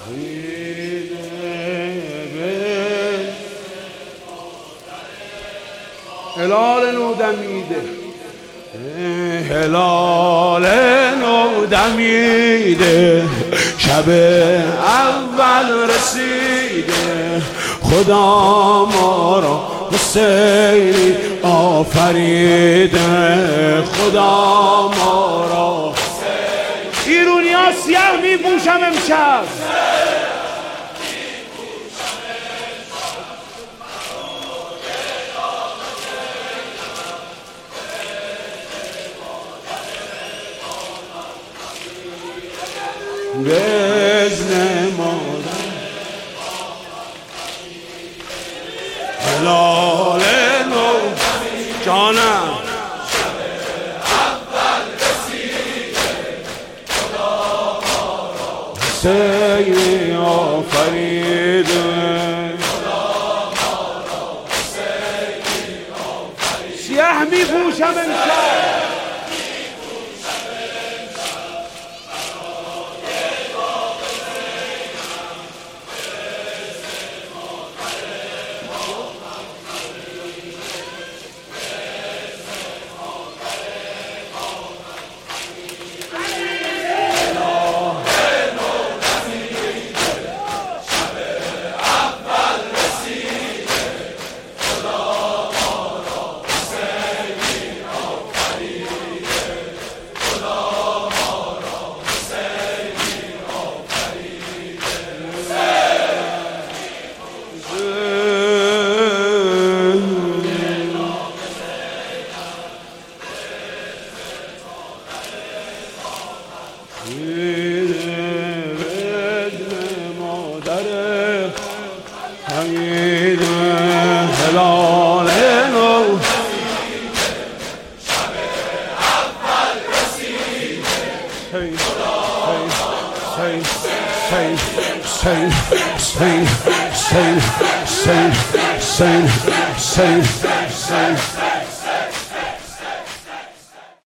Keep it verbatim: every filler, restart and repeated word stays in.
هلال نو دمیده، هلال نو دمیده، شب اول رسیده، خدا ما را حسینی آفریده، خدا ما را ایرونی ها سیاه می پوشم امشب، بزن مادر هلال نو جانم شب اول رسیده خدا ما را حسینی آفریده، خدا ما را حسینی آفریده، سیاه می پوشم امشب هلال نو شب اول رسیده Say, say, say, say, say, say, say, say, say, say, say.